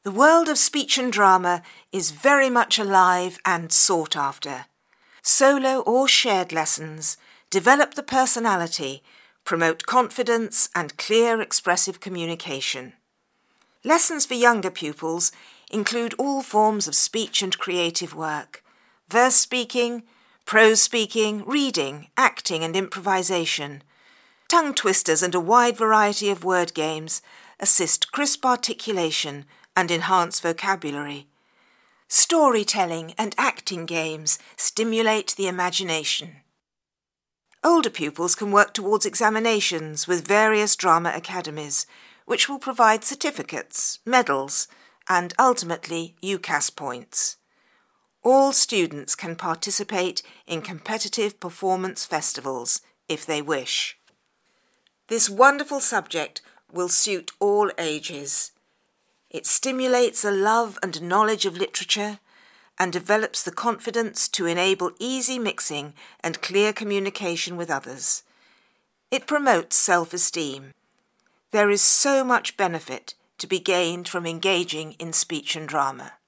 The world of speech and drama is very much alive and sought after. Solo or shared lessons develop the personality, promote confidence and clear expressive communication. Lessons for younger pupils include all forms of speech and creative work, verse speaking, prose speaking, reading, acting and improvisation. Tongue twisters and a wide variety of word games assist crisp articulation and enhance vocabulary. Storytelling and acting games stimulate the imagination. Older pupils can work towards examinations with various drama academies, which will provide certificates, medals, and ultimately UCAS points. All students can participate in competitive performance festivals if they wish. This wonderful subject will suit all ages. It stimulates a love and knowledge of literature and develops the confidence to enable easy mixing and clear communication with others. It promotes self-esteem. There is so much benefit to be gained from engaging in speech and drama.